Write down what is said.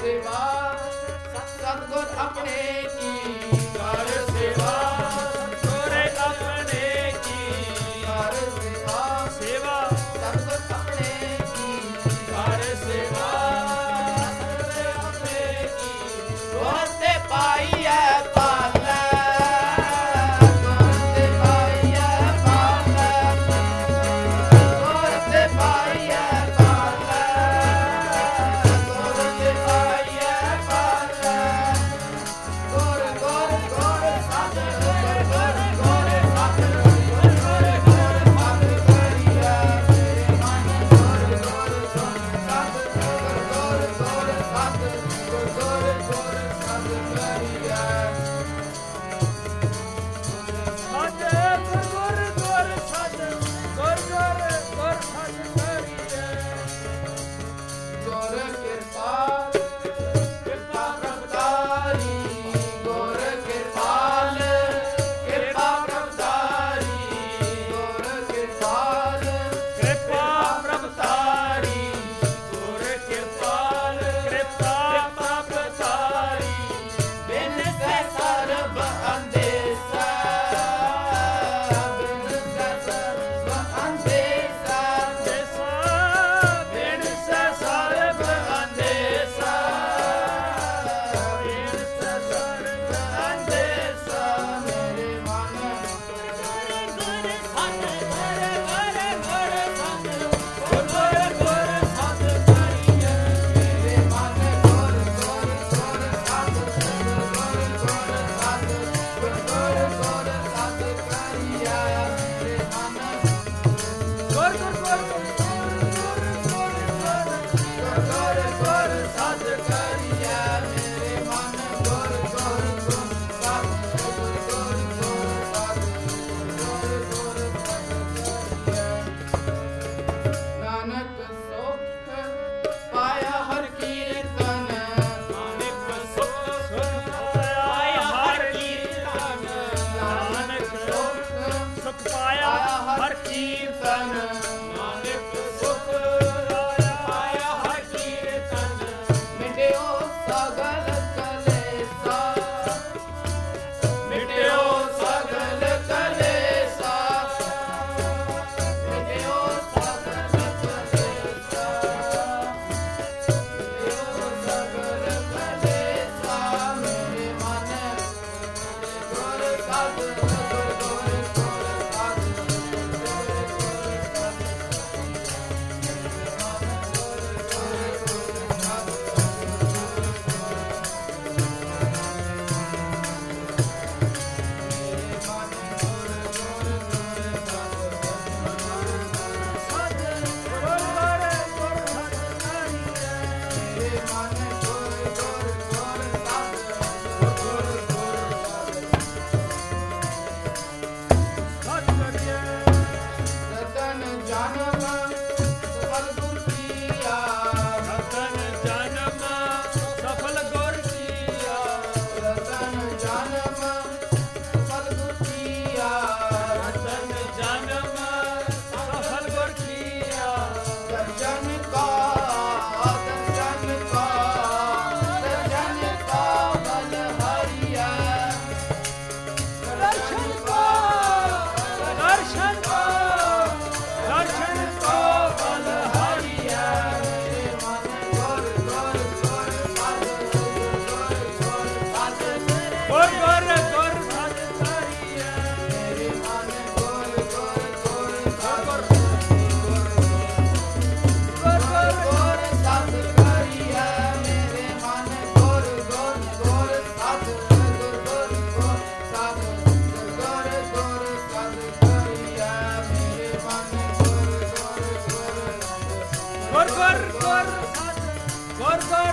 सेवा सतगुर अपने की कर सेवा सतगुर अपने की कर सेवा सेवा सतगुर अपने की कर सेवा सतगुर अपने की रोते पाइए पाले रोते पाइए पाले रोते पाइए पाले रोते पाइए पाले गोर गोर गोर साथ गोर गोर गोर साथ गोर गोर गोर साथ करिया मेरे मन गोर गोर साथ गोर गोर गोर साथ गोर गोर गोर साथ करिया ਸਾਧ ਗੁਰ ਗੁਰ ਸਾਧ ਗੁਰ ਗੁਰ ਗੁਰ ਸਾਧ ਕਰੀਏ ਗੁਰ ਕਿਰਪਾਲ ਕਿਰਪਾ ਪ੍ਰਭਤਾਰੀ ਗੁਰ ਕਿਰਪਾਲ ਕਿਰਪਾ ਪ੍ਰਭਤਾਰੀ ਗੁਰ ਕਿਰਪਾਲ ਕਿਰਪਾ ਪ੍ਰਭਤਾਰੀ ਗੁਰ ਕਿਰਪਾਲ ਕਿਰਪਾ ਪ੍ਰਭਤਾਰੀ ਬਿਨ ਸੈ ਸਰਬ ਅੰਦੇਸਾ ਬਿਨ ਸੈ ਸਰਬ ਅੰਦੇਸਾ ਦੇਸਾ ਬਿਨ ਸੈ ਸਰਬ ਅੰਦੇਸਾ ਬਿਨ ਸੈ ਸਰਬ ਅੰਦੇਸਾ ਮੇਰੇ ਮਨ ਗੁਰ ਸਤ ਗੁਰ ਗੁਰ ਗੁਰ ਸਤ ਗੁਰ ਗੁਰ ਗੁਰ ਸਤ ਕਰੀਏ ਮੇਰੇ ਮਨ ਗੁਰ ਗੁਰ ਗੁਰ ਸਤ ਗੁਰ ਗੁਰ ਗੁਰ ਸਤ ਗੁਰ ਗੁਰ ਗੁਰ ਸਤ ਕਰੀਏ ਮੇਰੇ ਮਨ ਗੁਰ ਗੁਰ ਗੁਰ ਗੁਰ ਗੁਰ ਸਤ ਕਰੀਏ ਮੇਰੇ ਮਨ ਗੁਰ ਗੁਰ ਗੁਰ ਸਤ ਗੁਰ ਗੁਰ ਗੁਰ ਸਤ ਗੁਰ ਗੁਰ ਨਾਨਕ ਸੁਖ ਪਾਇਆ ਹਰ ਕੀਰਤਨ ਨਾਨਕ ਸੁਖ ਪਾਇਆ ਹਰ ਕੀਰਤਨ ਨਾਨਕ ਸੁਖ ਸੁਖ ਪਾਇਆ ਹਰ ਕੀਰਤਨ ਨਾਨਕ ਸੁਖ ਪਾਇਆ ਹਰ ਕੀਰਤਨ ਮਿਟਿਓ ਸਗਲ ਕਲੇਸਾ ਮਿਟਿਓ ਸਗਲ ਕਲੇਸਾ ਮਿਟਿਓ ਸਗਲ ਕਲੇਸਾ ਮਿਟਿਓ ਸਗਲ ਕਲੇਸਾ ਮੇਰੇ ਮਨ ਗੁਰ ਸਤ ਗੁਰ ਗੁਰ ਗੁਰ ਸਤ ਰਤਨ ਜਨਮ ਸਫਲ ਗੁਰ ਕੀਆ ਰਤਨ ਜਨਮ ਸਫਲ ਗੁਰ ਕੀਆ ਰਤਨ ਜਨਮ ਸਫਲ ਗੁਰ ਕੀਆ ਰਤਨ ਜਨਮ ਸਫਲ ਗੁਰ ਕੀਆ ਦਰਸ਼ਨ ਕਾ ਦਰਸ਼ਨ ਕਾ ਦਰਸ਼ਨ ਕਾ ਬਲ ਹਰੀਆ ਦਰਸ਼ਨ ਕਾ ਦਰਸ਼ਨ ਕੋ ਦਰਸ਼ਨ ਕੋ ਬਲ ਹਰੀਆ ਮੇਰੇ ਮਨ ਗੁਰ ਗੁਰ ਗੁਰ ਸਤ ਗੁਰ ਗੁਰ ਸਤ ਗੁਰ ਗੁਰ ਗੁਰ ਸਤ ਕਰੀਏ ਮੇਰੇ ਮਨ ਗੁਰ ਗੁਰ ਗੁਰ ਸਤ ਗੁਰ ਗੁਰ ਗੁਰ ਸਤ ਕਰੀਏ ਮੇਰੇ ਮਨ ਗੁਰ ਗੁਰ ਗੁਰ ਸਤ ਗੁਰ ਗੁਰ ਗੁਰ ਸਤ ਗੁਰ ਗੁਰ ਸਤ ਕਰੀਏ ਮੇਰੇ ਮਨ ਗੁਰ ਗੁਰ ਗੁਰ ਗੁਰ ਗੁਰ ਗੁਰ ਸਤ ਗੁਰ ਗੁਰ